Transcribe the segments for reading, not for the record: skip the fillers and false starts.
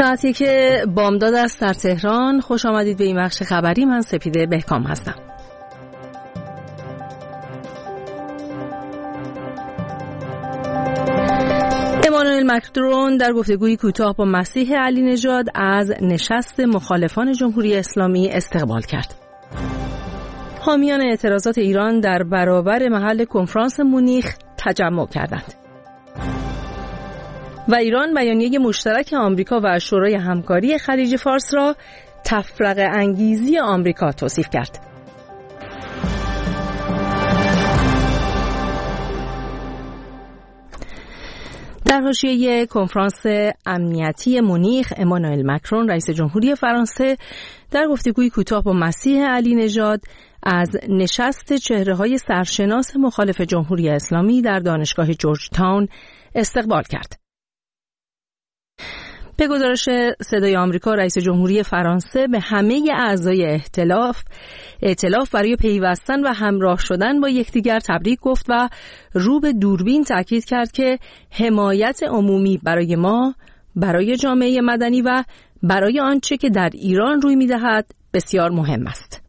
ساعتی که بامداد است در تهران. خوش آمدید به این بخش خبری. من سپیده بهکام هستم. امانوئل مکرون در گفتگوی کوتاه با مسیح علی نژاد از نشست مخالفان جمهوری اسلامی استقبال کرد. حامیان اعتراضات ایران در برابر محل کنفرانس مونیخ تجمع کردند. و ایران بیانیه مشترک آمریکا و شورای همکاری خلیج فارس را تفرقه انگیزی آمریکا توصیف کرد. در حاشیه کنفرانس امنیتی مونیخ، امانوئل مکرون رئیس جمهوری فرانسه در گفتگوی کوتاه با مسیح علی نژاد از نشست چهره‌های سرشناس مخالف جمهوری اسلامی در دانشگاه جورج تاون استقبال کرد. به گزارش صدای آمریکا، رئیس جمهوری فرانسه به همه اعضای ائتلاف برای پیوستن و همراه شدن با یکدیگر تبریک گفت و رو به دوربین تاکید کرد که حمایت عمومی برای ما، برای جامعه مدنی و برای آنچه که در ایران روی می‌دهد بسیار مهم است.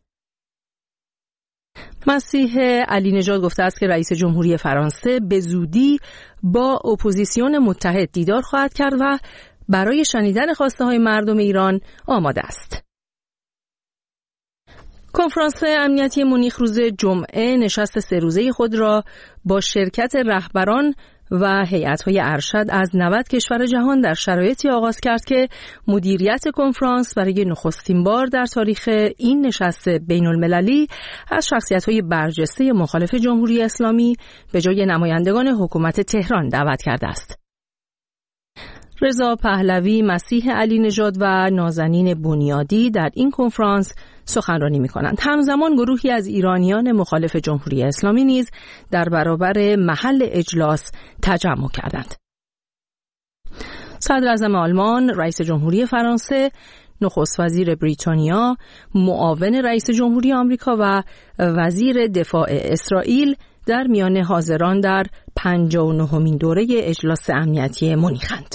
مسیح علی نژاد گفته است که رئیس جمهوری فرانسه به زودی با اپوزیسیون متحد دیدار خواهد کرد و برای شنیدن خواسته‌های مردم ایران آماده است. کنفرانس امنیتی مونیخ روز جمعه نشست 3 روزه خود را با شرکت رهبران و هیئت‌های ارشد از 90 کشور جهان در شرایطی آغاز کرد که مدیریت کنفرانس برای نخستین بار در تاریخ این نشست بین‌المللی از شخصیت‌های برجسته مخالف جمهوری اسلامی به جای نمایندگان حکومت تهران دعوت کرده است. رضا پهلوی، مسیح علی نژاد و نازنین بنیادی در این کنفرانس سخنرانی می‌کنند. همزمان گروهی از ایرانیان مخالف جمهوری اسلامی نیز در برابر محل اجلاس تجمع کردند. صدر اعظم آلمان، رئیس جمهوری فرانسه، نخست وزیر بریتانیا، معاون رئیس جمهوری آمریکا و وزیر دفاع اسرائیل در میان حاضران در 59مین دوره اجلاس امنیتی مونیخند.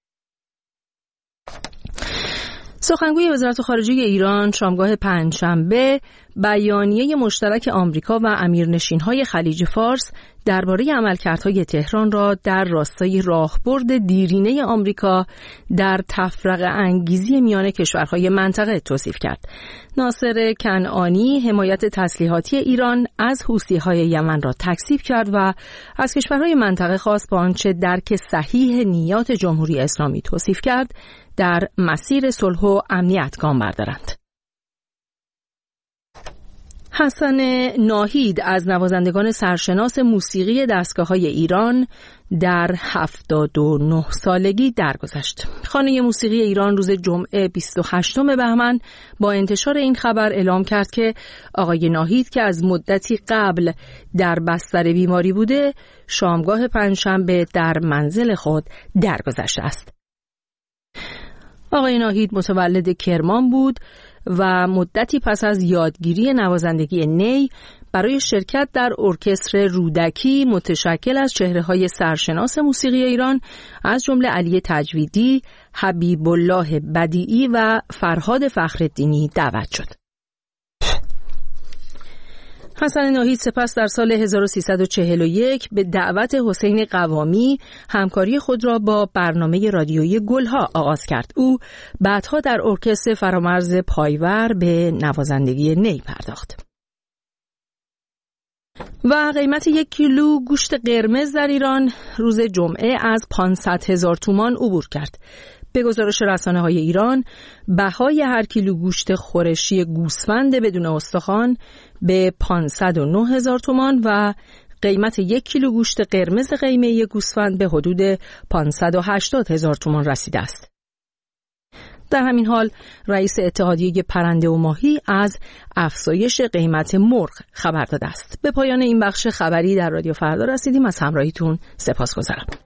سخنگوی وزارت خارجه ایران شامگاه پنجشنبه بیانیه مشترک آمریکا و امیرنشین‌های خلیج فارس درباره عملکردهای تهران را در راستای راهبرد دیرینه آمریکا در تفرقه انگیزی میان کشورهای منطقه توصیف کرد. ناصر کنعانی حمایت تسلیحاتی ایران از حوثی‌های یمن را تکذیب کرد و از کشورهای منطقه خواست با آنچه درک صحیح نیات جمهوری اسلامی توصیف کرد در مسیر صلح و امنیت گام بردارند. حسن ناهید از نوازندگان سرشناس موسیقی دستگاه‌های ایران در 79 سالگی درگذشت. خانه موسیقی ایران روز جمعه 28 بهمن با انتشار این خبر اعلام کرد که آقای ناهید که از مدتی قبل در بستر بیماری بوده، شامگاه پنجشنبه در منزل خود درگذشته است. آقای ناهید متولد کرمان بود و مدتی پس از یادگیری نوازندگی نی برای شرکت در ارکستر رودکی متشکل از چهره‌های سرشناس موسیقی ایران از جمله علی تجویدی، حبیب الله بدیعی و فرهاد فخرالدینی دعوت شد. حسن ناهید سپس در سال 1341 به دعوت حسین قوامی همکاری خود را با برنامه رادیویی گلها آغاز کرد. او بعدها در ارکستر فرامرز پایور به نوازندگی نی پرداخت. و قیمت 1 کیلو گوشت قرمز در ایران روز جمعه از 500,000 تومان عبور کرد. به گزارش رسانه‌های ایران، بهای هر کیلو گوشت خورشی گوسفند بدون استخوان به 509,000 تومان و قیمت 1 کیلو گوشت قرمز قیمه گوسفند به حدود 580,000 تومان رسیده است. در همین حال رئیس اتحادیه پرنده و ماهی از افزایش قیمت مرغ خبر داده است. به پایان این بخش خبری در رادیو فردا رسیدیم. از همراهیتون سپاسگزارم.